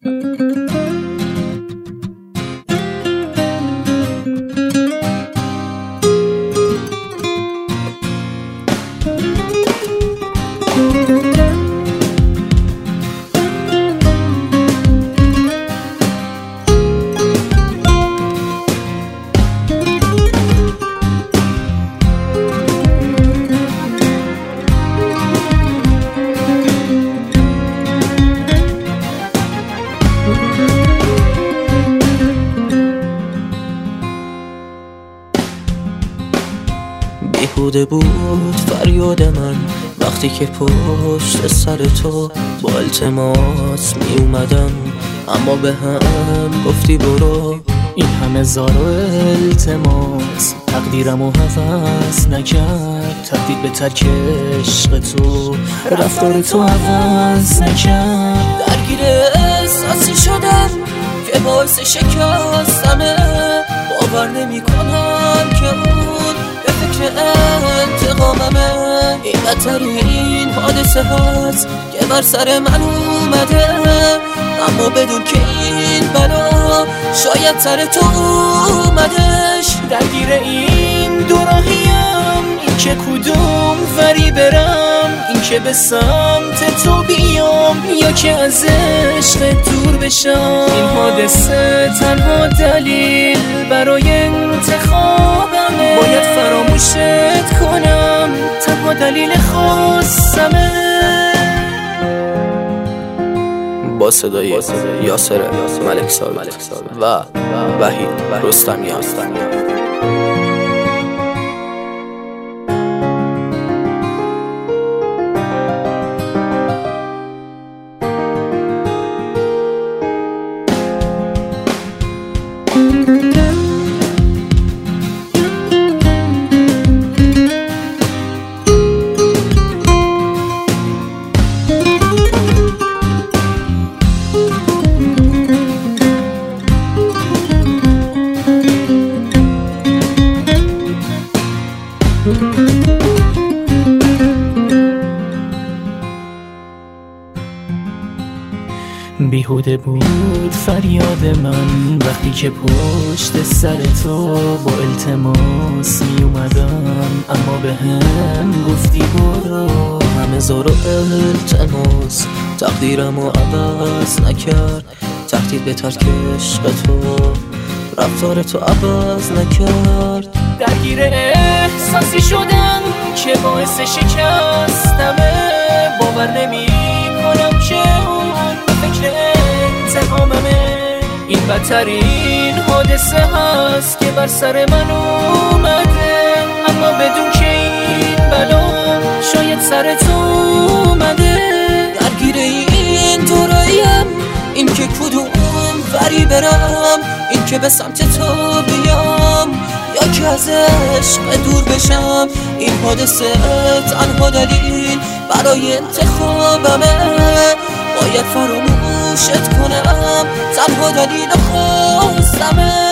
بیهوده بود فریاد من وقتی که پشت سر تو با التماس می اومدم، اما به هم گفتی برو. این همه زار و التماس تقدیرمو حفظ نکرد، تهدید به ترک عشق تو رفتار تو عوض نکرد. درگیر احساسی شدم که باعث شکستمه، باور نمی کنم که اون به فکر انتقاممه. این بدترین حادثه هست که بر سر من اومده، اما بدون که این بلا شاید سر تو اومدش. درگیر این دوراهیم، این که کدوم وری برم، این که به سمت تو بیام یا که از عشق دور بشم. این حادثه تنها دلیل برای انتخابمه، باید فراموشت کنم، تنها دلیل خواستمه. با صدای یاسر ملک ثابت و وحید رستمیان. بیهوده بود فریاد من وقتی که پشت سر تو با التماس می اومدم، اما به هم گفتی برو. همه زار و التماس تقدیرمو عوض نکرد، تهدید به ترک عشق تو رفتار تو عوض نکرد. درگیر احساسی شدم که باعث شکستمه، باور نمی کنم که اون فکر انتقاممه. این بدترین حادثه هست که بر سر من اومده، اما بدون که این بلا شاید سر تو اومده. درگیر این دوراییم، این که کدوم وری برم، این که به سمت تو بیام یا که از عشق دور بشم. این حادثه تنها دلیل برای انتخابمه، باید فراموشت کنم، تنها دلیل خواستمه.